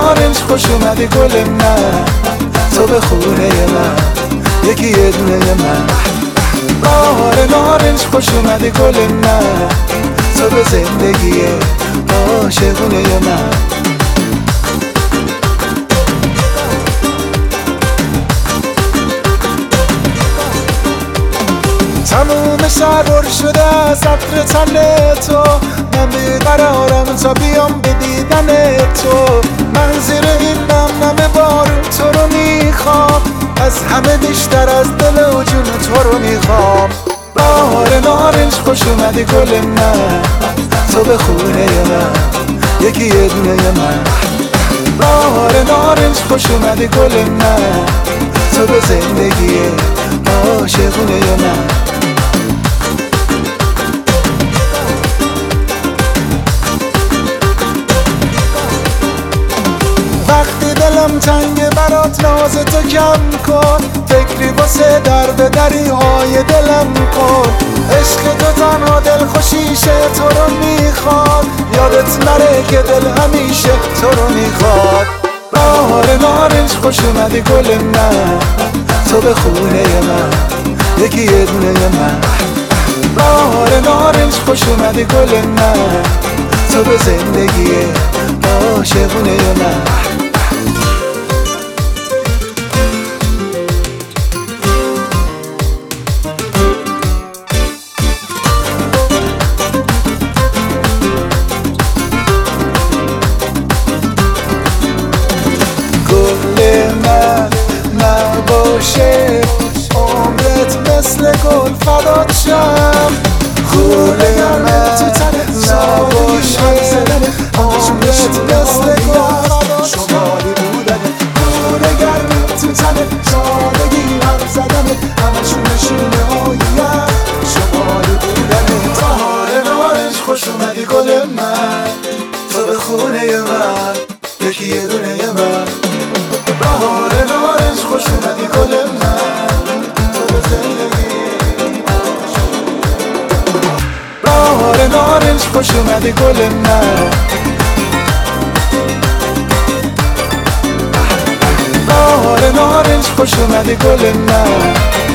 نارنج خوش اومدی گل من، تو به خونه من یکی یه دونه من. بهار نارنج خوش اومدی گل من، تو به زندگی عاشقونه من. تموم شهر پر شده از عطر تن تو، من بیقرارم تا بیام به دیدن تو. من زیر این نم بارون تو رو میخوام، از همه بیشتر از دل و جون تو رو میخوام. بهار نارنج خوش اومدی گل من، تو به خونه من یکی یه دونه من. بهار نارنج خوش اومدی گل من، تو به زندگی عاشقونه من. وقتی دلم تنگ برات ناز تو کم کن، فکری واسه دری های دلم کن. عشق تو تنها دل خوشیشه، تو رو میخواد، یادت نره که دل همیشه تو رو میخواد. بهار نارنج خوش اومدی گل من، تو به خونه من یکی یه دونه من. بهار نارنج خوش اومدی گل من، تو به زندگی عاشقونه من. نباشه عمرت مثل گل فدات شم، خوله من تو تنه نباشه عمرت مثل گل فدات شم. شمالی بودنه خوله گرم تو تنه، سادگی هم زدنه همشون نشونه هاییم. شمالی بودنه بهار نارنج خوش اومدی گل من، تو به خونه من یکی یه دونه من. بهار نارنج خوش اومدی گل من، تو به زندگی. بهار نارنج خوش اومدی گل من، بهار نارنج خوش اومدی گل من.